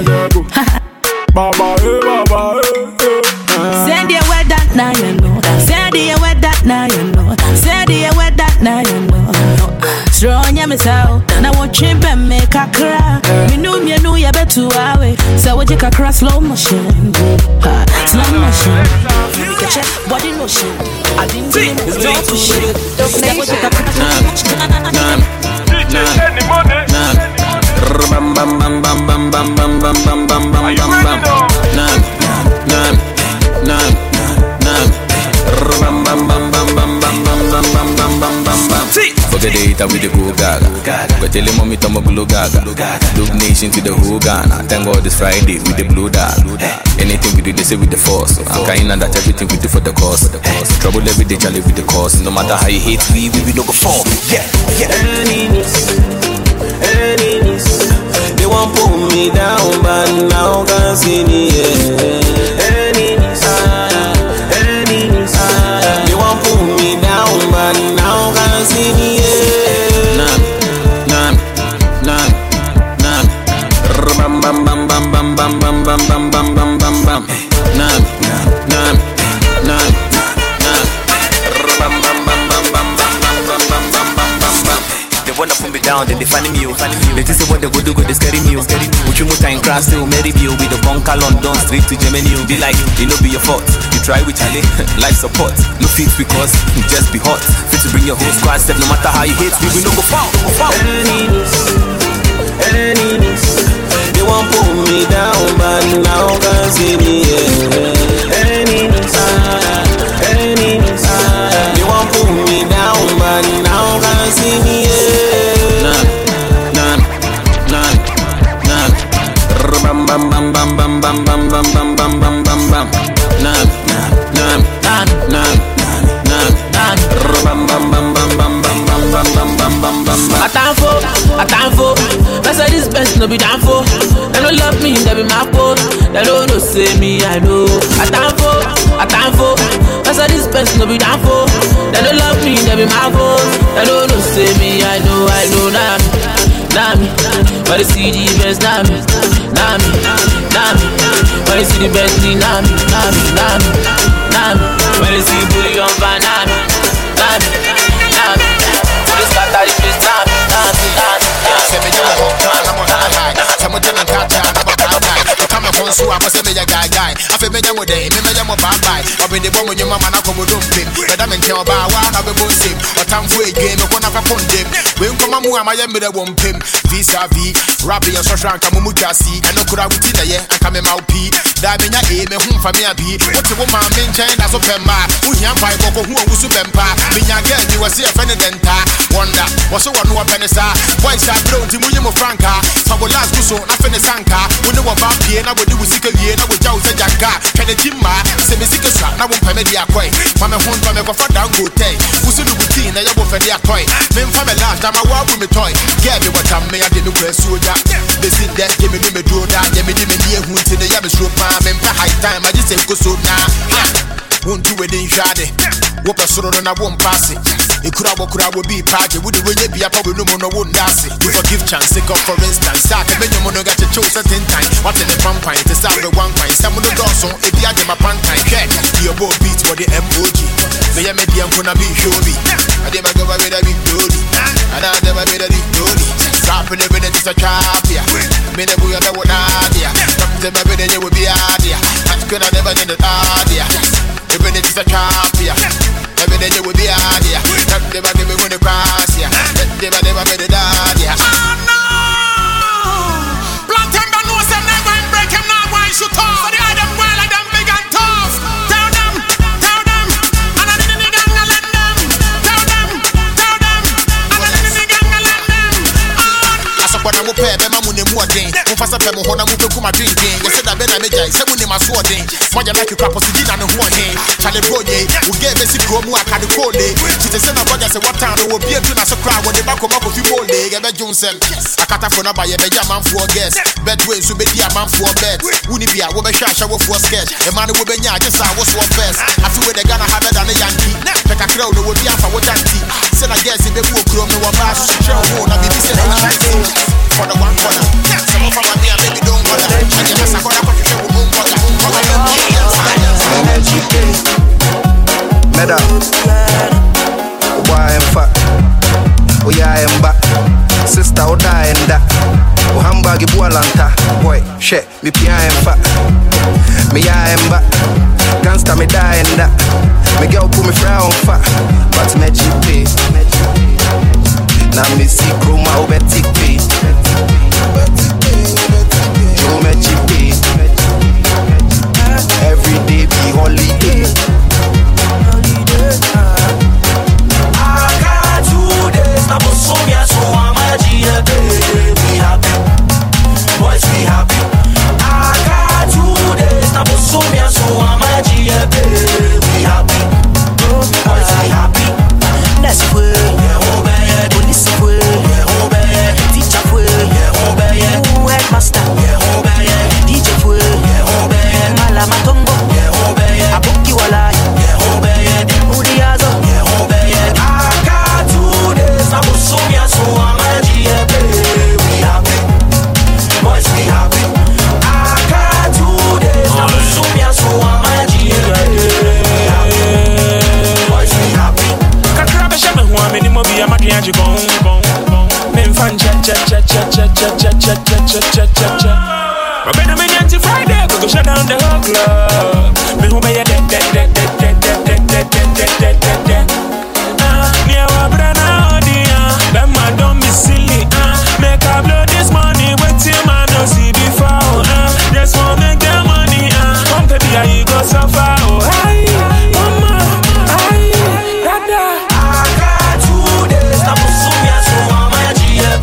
Baba, eh, baba, eh, eh. Say the way that now you know. Say the way that now you know. Say the way that now you know. Strong ya misao. Na watching them make a cry. Me know me know ya better away. So we take a cross slow motion. Slow motion. Catch it, body motion. I didn't see it. Don't push it. Say we take a cross slow motion. Bam bam bam bam bam bam bam bam bam bam bam bam bam. Nam nam nam nam. Bam bam bam bam bam bam bam bam bam bam bam bam bam. Forget the hater with the go gaga. Go tell him mommy to my glue gaga. Dub Nation to the whole Ghana. Thank God it's Friday with the blue dog. Anything we do they say with the force. I'm kind and that everything we do for the cause. Trouble every day Charlie with the cause. No matter how you hate we, we we no go fall. Yeah, yeah. Enemies, enemies, they won't pull me down, but now can see me. Yeah. Enemies, enemies, they won't pull me down, but now can see me. Yeah. Nam, nam, nam, nam. Bam bam bam bam bam bam bam bam bam bam bam bam bam. Nam, nam, nam, nam, nam. Bam bam bam bam bam bam bam bam bam bam bam bam. wanna put me down, then they find me. They just say what they go do, go they scary me. Would you move time crash, still marry me with the bunker London straight to Germany. Be like, it no be your fault. You try with Charlie, life support. No fit because you just be hot. Fit to bring your whole squad step, no matter how you hate me, we no go foul. Enemies, enemies, they won't pull me down, but now can't see me. Enemies, enemies, they won't pull me down, but now can't see me. None, none, none, none. Bam bam bam bam bam bam bam bam bam bam bam bam bam. None, none, none, none, none, none. Bam bam bam bam bam bam bam bam bam bam bam bam. I time for, I time for. That's why this best no be down for. They don't love me, they be my fault. They don't know say me, I know. I time for, I time for. That's why this best no be down for. They don't love me, they be my fault. They don't know say me, I know, I know now. Nah me, but you see the best, nah me, nah me, nah me. But you see the best, nah me, nah me, nah me, nah me. When you see bully on van, nah me, nah me, nah me. For the start of the place, nah me, nah me, nah me. Say me jump up, I'm on high. Some of them can't catch up, I'm on high. Come on, phone, so I'm a semi guy guy. I feel me jump with them, me jump up, bye. I've been the bomb with your mama, I come with them. But I'm in Kenya, one of the boss him. But I'm for a game, I'm gonna phone them. When come on, I'm a with a one pim. Visa V, Rabbi and Soshan, Kamumutasi, and no could I with it, yeah, and come in my P. Damina A, me home for me a B. What's a woman, main chain as a pemma, who yam by Boko, who was a bempa. Minya girl, you was here, friend and wonder, was so one who a penisa. Boys are blown to William Franca. Fabulas Guso, nothing is Sanka. We know about P and I would do with Sika Yen, I would Jauza Jaka, Kenajima, Semisika, now won't permit the acquaint. Mama won't come for down good day. Who's the routine, I will for the acquaint. Men from a large, I'm a wild with me toy. Gave me what I may have didn't press you that. They sit there, give me the do that, give me the near who to the Yabish Road, man, high time, I just say go so now. Won't do it in Shade. Whoop a sort and I won't pass it. It could have what could I would be party. Would the way be a probably no one won't dance it. You forgive chance, take off for instance. Start the menu mono got your chose at ten times. What in the vampire to start the one pint. Some of the doors on if you had my pan time. Catch your boat beats for the M O G. They are medium gonna be showy. I never go away with a big doody. And I never made a big doody. Stop in the minute it's a trap here. Made a boy that would idea. Come to my bed and you will be idea. I'm gonna never need an idea. Every day it's a trap here. Every day you will be out here. Never give me when you cross here. Never, never made it out here. Oh no! Plantain don't know say never and break him now why shoot off. So the other boy like them big and tough. Tell them, tell them, and I didn't need gang let them. Tell them, tell them, and I didn't need gang let them. I saw when I will pay them money more thing. Mo fasa pay mo hona mo be kuma drinking. You said that Ben I made you say money my sword thing. Moja like you crap on the and who here. Charlie Boye, we gave us a grow more can call it. She said no boy say what time we will be able to so crowd when they back come up with people leg. Ebe Johnson. Akata for na buy ebe man for guest. Bed way so be dia man for bed. Uni bia we be sha sha for sketch. E man we be nya just I was one best. I feel we they gonna have it than a Yankee. Peka crowd we be afa what anti. Say na guess e be go grow me wa bash. Show ho na be say na for the one corner. Some of my me baby don't bother. I just a corner for the show boom bother. Meda, why am fat? Oh yeah, I am back. Sister, oh die and that. Oh hamburg, you lanta. Boy, shit, me pia am fat. Me I am back. Gangsta me die and that. Me girl put me frown fat, but me G P. Now me see chroma over T P. Joe me G P. Every day be holiday. I got two days, now but so me so I'm a G P. We happy, boys we happy. I got two days, now but so me so I'm a G P. We happy, boys we happy. That's way, yeah, oh baby, police way, yeah, oh baby, teacher way, yeah, oh baby, headmaster, yeah, oh baby, D J way, yeah, oh baby, malama tongo, yeah, oh baby, aboki wala, yeah, oh baby, udiazo, yeah, oh baby. I got two days, now but so me so I'm a G P. We happy, boys we happy. I got two days, now but so me so I'm a G P. We happy, boys we happy. Kakra be shame ho ameni mo bia madwe age gon gon gon. me fan cha cha cha cha cha cha cha cha cha cha cha cha. My better me Nancy Friday, we go shut down the whole club. Me who be a dead dead dead dead dead dead dead dead dead dead dead dead. Ah, me a wabrana odia, but man don't be silly. Ah, make I blow this money with you man no see before. Ah, just want make the money. Ah, come baby, how you go so far? Oh, hi, mama, hi, dada. I got two days, I'm assuming so I'm a G F.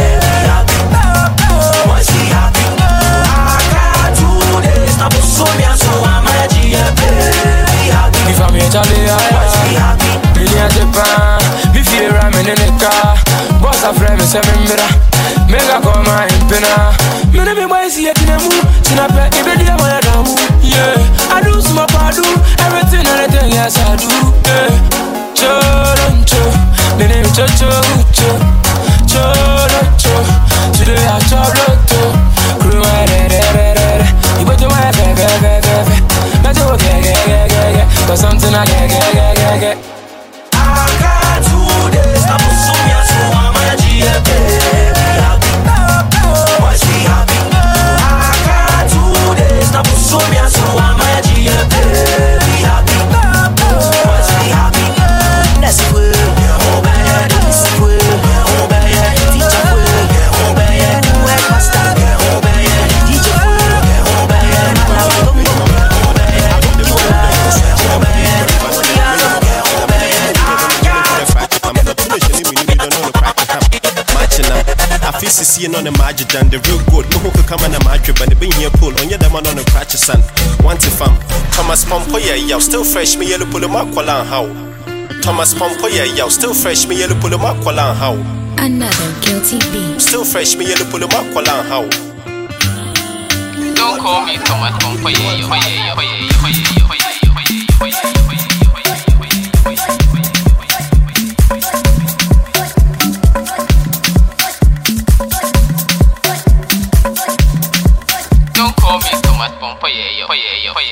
What's he happy? I got two days, I'm assuming so I'm a G F. If I'm here, Charlie, what's he happy? Million Japan, me feel ramen in the car. Boss a friend, me say me mira. Mega come my impena. Me ne me boy see it in a mood. Snap it, if it is my damu. Yeah, I do some I do everything and anything yes I do. Yeah, choroncho, me name chocho cho, choroncho. Today I chop lotto. Crew my re re re re. You go to my fe fe fe fe fe. Me do get get get get get. Cause something I get get get get get. I got two days, I'm assuming so I'm a G F. What's he happy? I got two days, I'm assuming so I'm a G F. What's he happy? That's cool. Oh, bad, that's cool. Oh, bad, teacher cool. Oh, bad, work master. Oh, bad, teacher cool. Oh, bad, I love you. Oh, bad, you are nice. Oh, bad, oh, I feel seeing on the margin and the real good. No who come on the margin, but they been here pull on your man on the crutches son. Once if I'm Thomas Pompoya, yo, still fresh, me yellow pull a maqualan how. Thomas Pompoya, yo, still fresh, me yellow pull a maqualan how. Another guilty beat. Still fresh, me yellow pull a maqualan how. Don't call me Thomas Pompoya, yo, yo, yo, yo, yo. Don't call me Thomas Pompoya, yo, yo, yo, yo,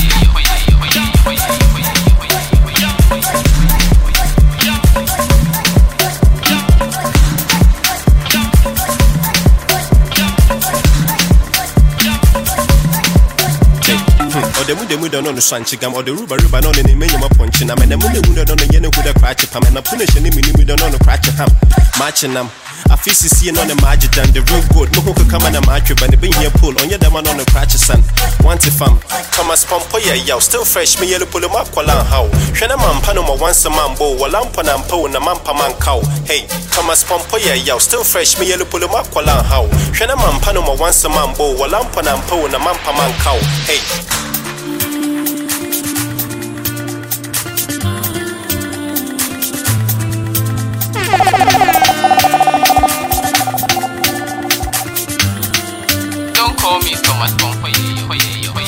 or the mood don't know the Sanchigam or the Ruba Ruba on the minimum punching. I mean, the moon don't know the Yen with a cratch pam and a punishing me, we don't know the cratch ham. Matching them. I feel seeing on the margin and the real good. No who could come on a margin, but they been here pull on your man on the cratch son. Once if I'm Thomas Pompoya, yo, still fresh, me yellow pull him up, Qualan how. Shana man panoma once a man bow, while I'm pan and po and a man paman cow. Hey, Thomas Pompoya, yo, still fresh, me yellow pull him up, Qualan how. Shana man panoma once a man bow, while I'm pan and po and a man paman cow. Hey. Don't call me Thomas Pompoya, yo, yo, yo, yo.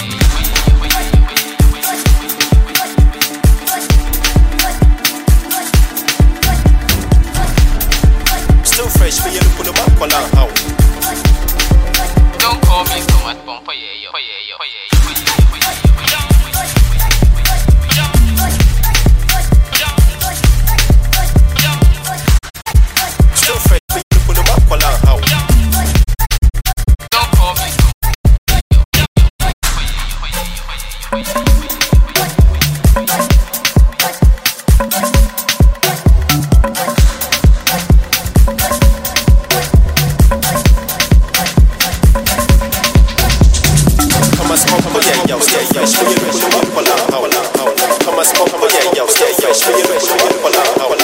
Still fresh, me yellow pull him up, Qualan how. Don't call me Thomas Pompoya, yo, yo, yo, yo. Still fresh, me yellow pull him up, Qualan how. Don't call me Thomas Pompoya, yo, stay fresh, me yellow pull him up, Qualan how. Thomas Pompoya, yo, stay fresh, me yellow pull him up, Qualan how.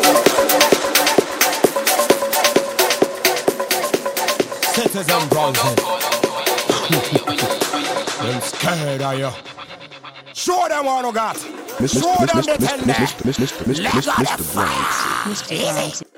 Citizen browsing. I'm scared of you. Show them what I got. Show them the ten there. Mister Mister Mister Mister Mister Mister Mister Brown. Mister Brown.